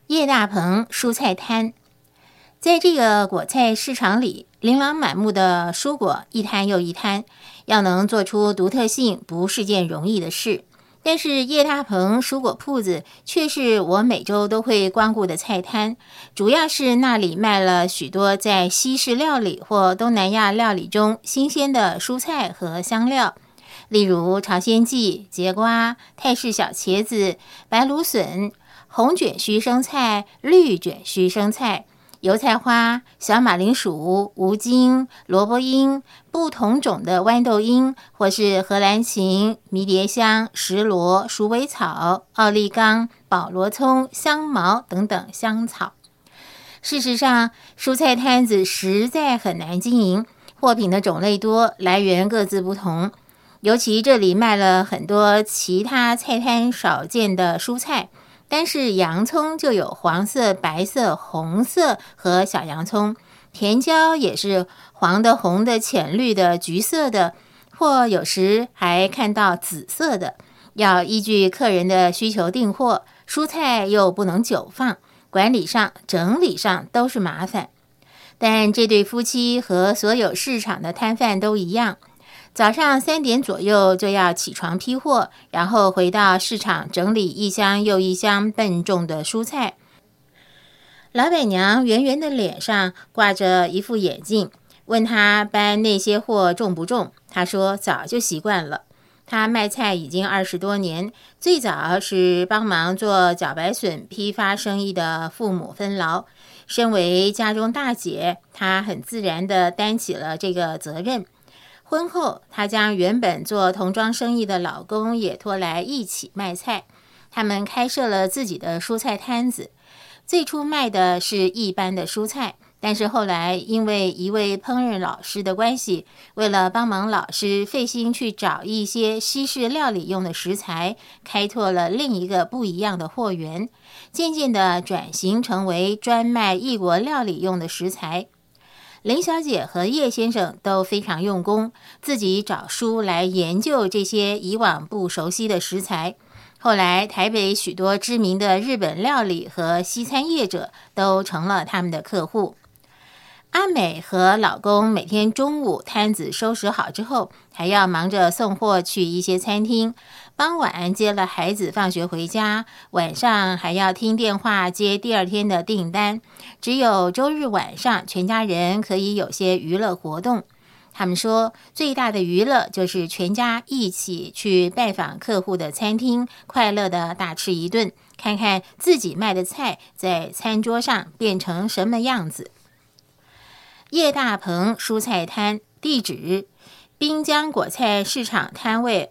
叶大鹏蔬菜摊。在这个果菜市场里，琳琅满目的蔬果一摊又一摊，要能做出独特性不是件容易的事。但是叶大鹏蔬果铺子却是我每周都会光顾的菜摊，主要是那里卖了许多在西式料理或东南亚料理中新鲜的蔬菜和香料，例如朝鲜蓟、节瓜、泰式小茄子、白芦笋、红卷须生菜、绿卷须生菜、油菜花、小马铃薯、无茎、萝卜缨、不同种的豌豆缨，或是荷兰芹、迷迭香、石螺、鼠尾草、奥利冈、保罗葱、香茅等等香草。事实上，蔬菜摊子实在很难经营，货品的种类多，来源各自不同。尤其这里卖了很多其他菜摊少见的蔬菜，单是洋葱就有黄色、白色、红色和小洋葱，甜椒也是黄的、红的、浅绿的、橘色的，或有时还看到紫色的。要依据客人的需求订货，蔬菜又不能久放，管理上、整理上都是麻烦。但这对夫妻和所有市场的摊贩都一样，早上3点左右就要起床批货，然后回到市场整理一箱又一箱笨重的蔬菜。老板娘圆圆的脸上挂着一副眼镜，问他搬那些货重不重，他说早就习惯了。他卖菜已经20多年，最早是帮忙做茭白笋批发生意的父母分劳，身为家中大姐，她很自然地担起了这个责任。婚后，她将原本做童装生意的老公也拖来一起卖菜，他们开设了自己的蔬菜摊子。最初卖的是一般的蔬菜，但是后来因为一位烹饪老师的关系，为了帮忙老师费心去找一些西式料理用的食材，开拓了另一个不一样的货源，渐渐的转型成为专卖异国料理用的食材。林小姐和叶先生都非常用功，自己找书来研究这些以往不熟悉的食材。后来台北许多知名的日本料理和西餐业者都成了他们的客户。阿美和老公每天中午摊子收拾好之后，还要忙着送货去一些餐厅，傍晚接了孩子放学回家，晚上还要听电话接第二天的订单。只有周日晚上，全家人可以有些娱乐活动。他们说，最大的娱乐就是全家一起去拜访客户的餐厅，快乐的大吃一顿，看看自己卖的菜在餐桌上变成什么样子。叶大鹏蔬菜摊，地址滨江果菜市场摊位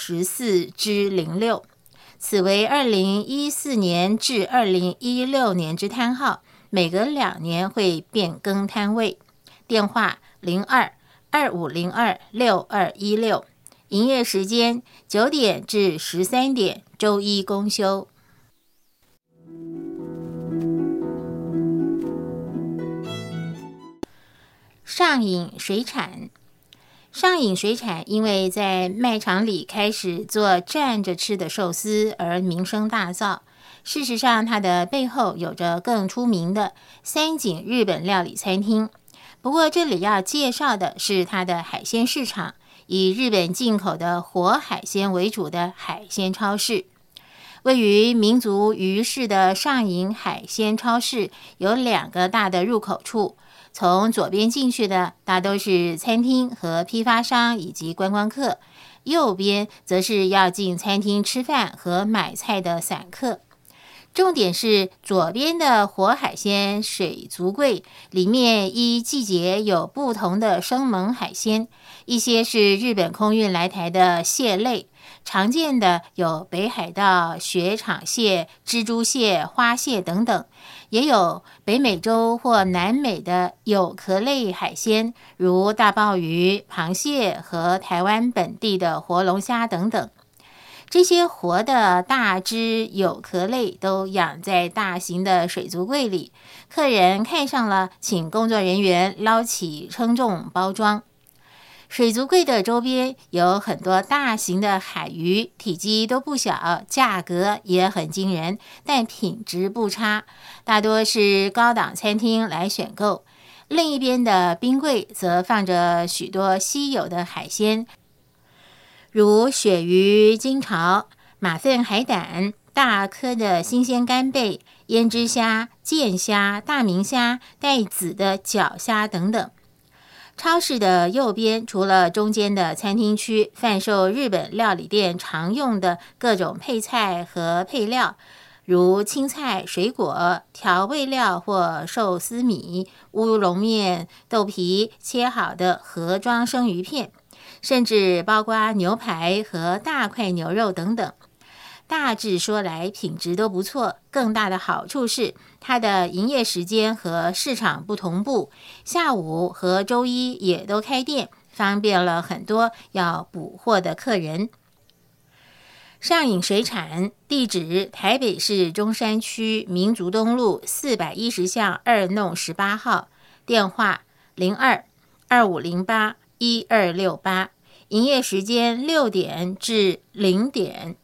24-06，此为2014年至2016年之摊号，每隔2年会变更摊位。电话02-2502-6216，营业时间9点至13点，周一公休。上瘾水产。上瘾水产因为在卖场里开始做站着吃的寿司而名声大噪。事实上，它的背后有着更出名的三井日本料理餐厅。不过这里要介绍的是它的海鲜市场，以日本进口的活海鲜为主的海鲜超市。位于民族鱼市的上瘾海鲜超市有2个大的入口处，从左边进去的大都是餐厅和批发商以及观光客，右边则是要进餐厅吃饭和买菜的散客。重点是左边的活海鲜水族柜，里面依季节有不同的生猛海鲜，一些是日本空运来台的蟹类，常见的有北海道雪场蟹、蜘蛛蟹、花蟹等等，也有北美洲或南美的有壳类海鲜，如大鲍鱼、螃蟹和台湾本地的活龙虾等等。这些活的大只有壳类都养在大型的水族柜里，客人看上了，请工作人员捞起称重包装。 水族柜的周边有很多大型的海鱼，体积都不小，价格也很惊人，但品质不差，大多是高档餐厅来选购。另一边的冰柜则放着许多稀有的海鲜，如鳕鱼、金潮、马粪海胆、大颗的新鲜干贝、胭脂虾、剑虾、大明虾、带籽的角虾等等。超市的右边，除了中间的餐厅区贩售日本料理店常用的各种配菜和配料，如青菜、水果、调味料或寿司米、乌龙面、豆皮、切好的盒装生鱼片，甚至包括牛排和大块牛肉等等。大致说来，品质都不错。更大的好处是，它的营业时间和市场不同步，下午和周一也都开店，方便了很多要补货的客人。上引水产，地址台北市中山区民族东路410巷2弄18号，电话02-2508-1268，营业时间6点至0点。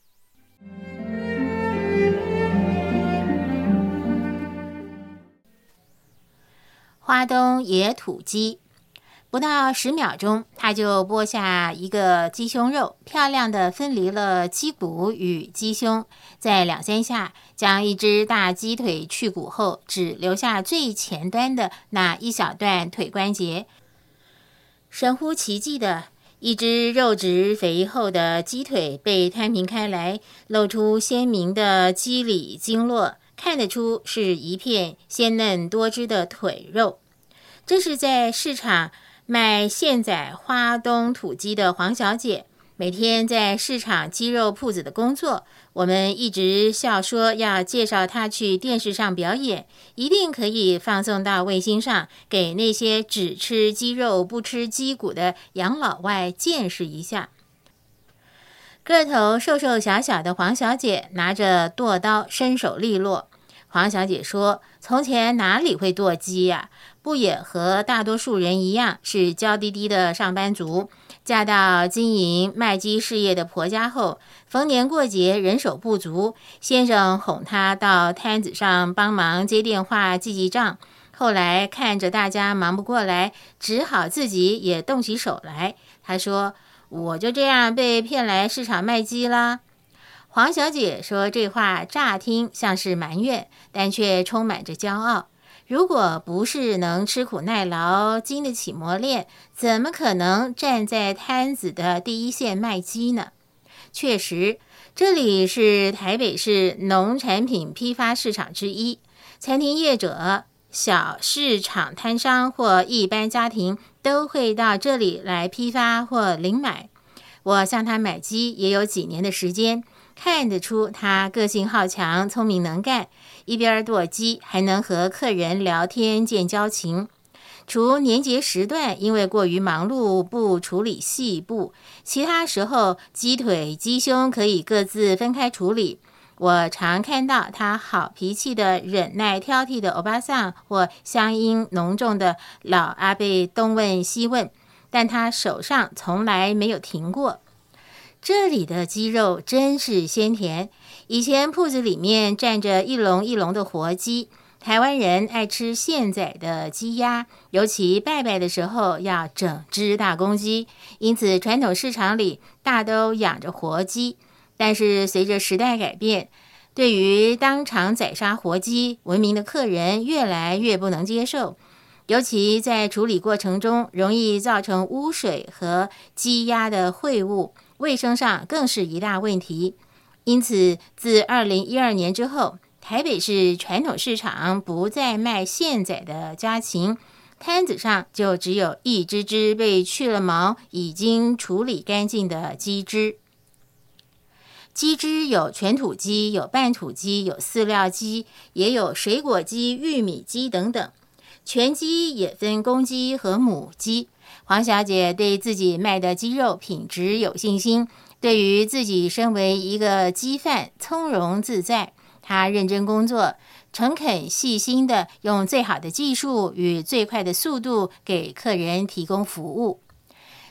花东野土鸡，不到10秒钟，它就剥下一个鸡胸肉，漂亮的分离了鸡骨与鸡胸，再2-3下将一只大鸡腿去骨后，只留下最前端的那一小段腿关节。神乎其技的，一只肉质肥厚的鸡腿被摊平开来，露出鲜明的肌理经络，看得出是一片鲜嫩多汁的腿肉。这是在市场卖现宰花东土鸡的黄小姐，每天在市场鸡肉铺子的工作，我们一直笑说要介绍她去电视上表演，一定可以放送到卫星上，给那些只吃鸡肉不吃鸡骨的养老外见识一下。个头瘦瘦小小的黄小姐拿着剁刀，身手利落。黄小姐说，从前哪里会剁鸡呀？不也和大多数人一样，是娇滴滴的上班族，嫁到经营卖鸡事业的婆家后，逢年过节人手不足，先生哄她到摊子上帮忙接电话记账，后来看着大家忙不过来，只好自己也动起手来。她说，我就这样被骗来市场卖鸡啦。黄小姐说这话乍听像是埋怨，但却充满着骄傲。如果不是能吃苦耐劳，经得起磨练，怎么可能站在摊子的第一线卖鸡呢？确实，这里是台北市农产品批发市场之一，餐厅业者、小市场摊商或一般家庭都会到这里来批发或领买。我向他买鸡也有几年的时间，看得出他个性好强，聪明能干，一边剁鸡还能和客人聊天建交情。除年节时段因为过于忙碌不处理细部，其他时候鸡腿鸡胸可以各自分开处理。我常看到他好脾气的忍耐挑剔的欧巴桑或乡音浓重的老阿伯东问西问，但他手上从来没有停过。这里的鸡肉真是鲜甜，以前铺子里面站着一笼一笼的活鸡，台湾人爱吃现宰的鸡鸭，尤其拜拜的时候要整只大公鸡，因此传统市场里大都养着活鸡。但是随着时代改变，对于当场宰杀活鸡，文明的客人越来越不能接受，尤其在处理过程中容易造成污水和鸡鸭的秽物，卫生上更是一大问题。因此自2012年之后，台北市传统市场不再卖现宰的家禽，摊子上就只有一只只被去了毛已经处理干净的鸡只。鸡只有全土鸡，有半土鸡，有饲料鸡，也有水果鸡、玉米鸡等等。全鸡也分公鸡和母鸡。黄小姐对自己卖的鸡肉品质有信心，对于自己身为一个鸡贩从容自在。她认真工作，诚恳细心的用最好的技术与最快的速度给客人提供服务。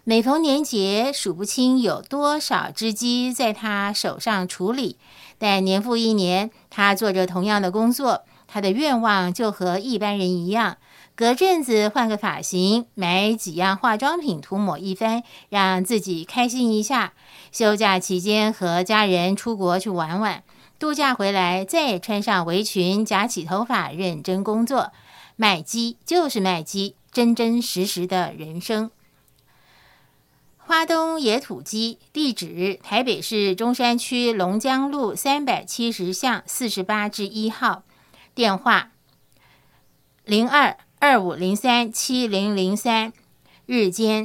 每逢年节，数不清有多少只鸡在他手上处理，但年复一年，他做着同样的工作，他的愿望就和一般人一样，隔阵子换个发型，买几样化妆品涂抹一番，让自己开心一下。休假期间和家人出国去玩玩，度假回来再穿上围裙，夹起头发认真工作。卖鸡就是卖鸡，真真实实的人生。花东野土鸡，地址台北市中山区龙江路370巷48-1号，电话02-2503-7003，日间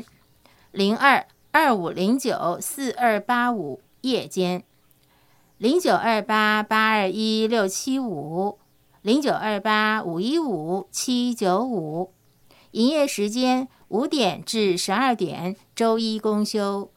02-2509-4285，夜间0928-821-675。0928-515-795，营业时间5点至12点，周一公休。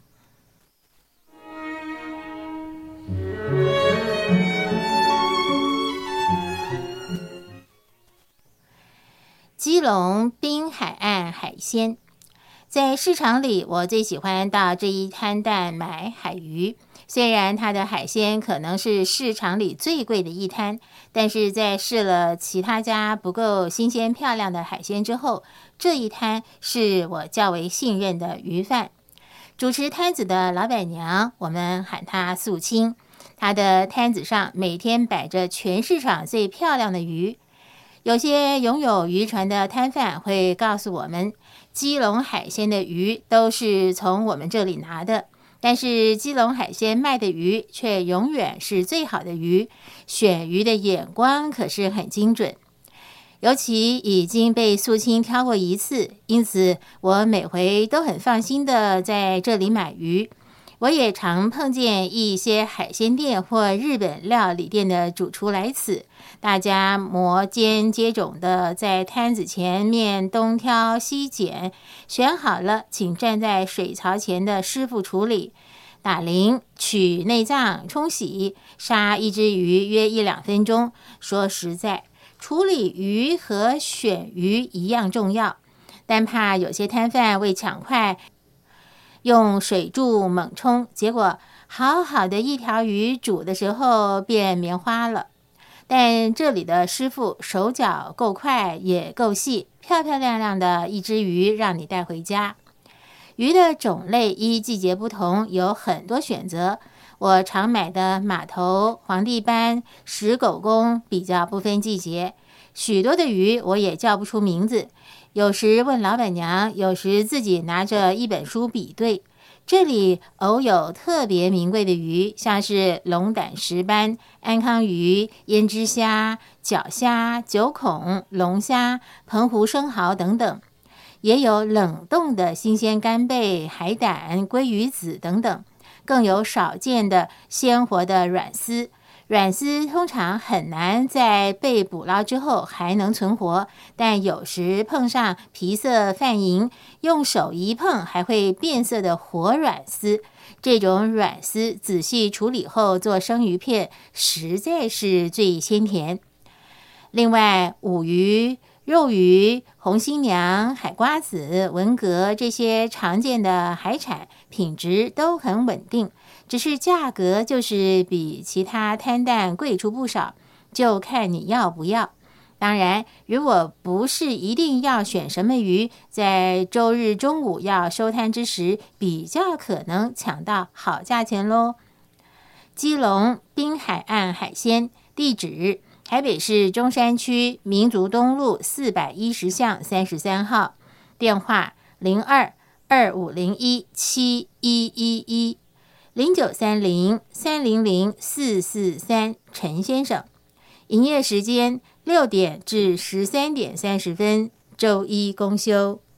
基隆滨海岸海鲜，在市场里，我最喜欢到这一摊档买海鱼。虽然它的海鲜可能是市场里最贵的一摊，但是在试了其他家不够新鲜漂亮的海鲜之后，这一摊是我较为信任的鱼贩。主持摊子的老板娘，我们喊她素清。她的摊子上每天摆着全市场最漂亮的鱼。有些拥有渔船的摊贩会告诉我们，基隆海鲜的鱼都是从我们这里拿的。但是基隆海鲜卖的鱼却永远是最好的鱼，选鱼的眼光可是很精准。尤其已经被素清挑过一次，因此我每回都很放心的在这里买鱼。我也常碰见一些海鲜店或日本料理店的主厨来此，大家摩肩接踵的在摊子前面东挑西拣，选好了请站在水槽前的师傅处理，打鳞、取内脏、冲洗，杀一只鱼约1-2分钟。说实在，处理鱼和选鱼一样重要，但怕有些摊贩为抢快用水柱猛冲，结果好好的一条鱼煮的时候变棉花了。但这里的师傅手脚够快也够细，漂漂亮亮的一只鱼让你带回家。鱼的种类依季节不同，有很多选择。我常买的马头、皇帝斑、石狗公比较不分季节，许多的鱼我也叫不出名字，有时问老板娘，有时自己拿着一本书比对。这里偶有特别名贵的鱼，像是龙胆石斑、安康鱼、胭脂虾、角虾、九孔、龙虾、澎湖生蚝等等，也有冷冻的新鲜干贝、海胆、鲑鱼子等等，更有少见的鲜活的软丝。软丝通常很难在被捕捞之后还能存活，但有时碰上皮色泛银，用手一碰还会变色的活软丝。这种软丝仔细处理后做生鱼片，实在是最鲜甜。另外，午鱼、肉鱼、红新娘、海瓜子、文蛤这些常见的海产品质都很稳定，只是价格就是比其他摊档贵出不少，就看你要不要。当然，如果不是一定要选什么鱼，在周日中午要收摊之时，比较可能抢到好价钱咯。基隆滨海岸海鲜，地址台北市中山区民族东路410巷33号，电话02-2501-7111。0930-300-443，陈先生。营业时间6点至13点30分，周一公休。